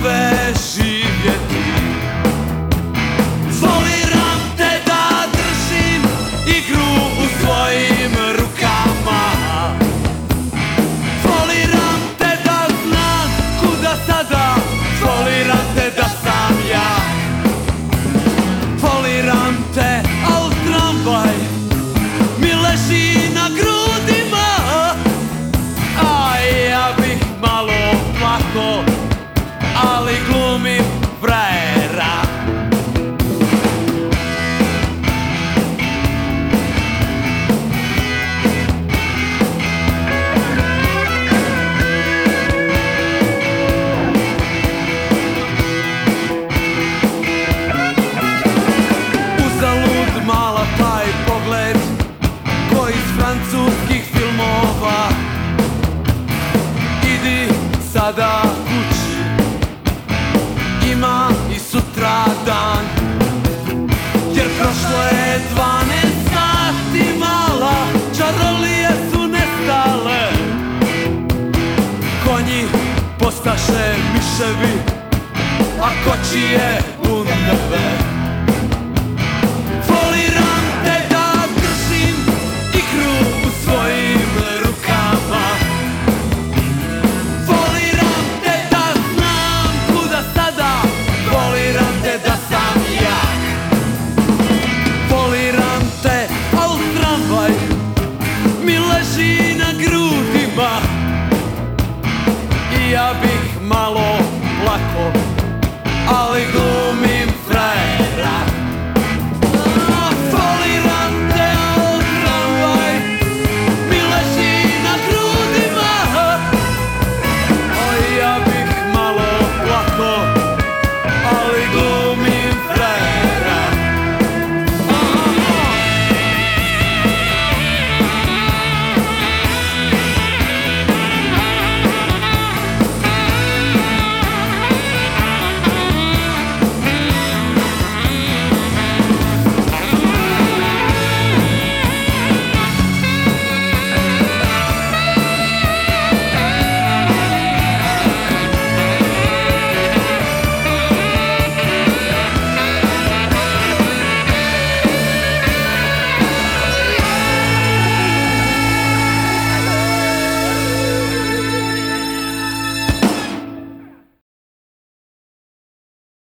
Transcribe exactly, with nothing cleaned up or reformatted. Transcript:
sve živjeti. Voliram te da držim igru u svojim rukama. Voliram te da znam kuda sada, voliram te da sam ja. Voliram te, al tramvaj mi leži na grudima, a ja bih malo plako, ali glumim frajera. Uzalud mala taj pogled ko iz francuskih filmova. Idi sada kući, ima i sutra dan, jer prošlo je dvanaest sati mala, čarolije su nestale, konji postaše miševi, a kočije bundeve. Voliram te da držim igru u svojim rukama. Voliram te da znam kuda sada, voliram te da sam jak. Voliram te, al tramvaj mi leži na grudima, i ja bih malo plako, ali glupo.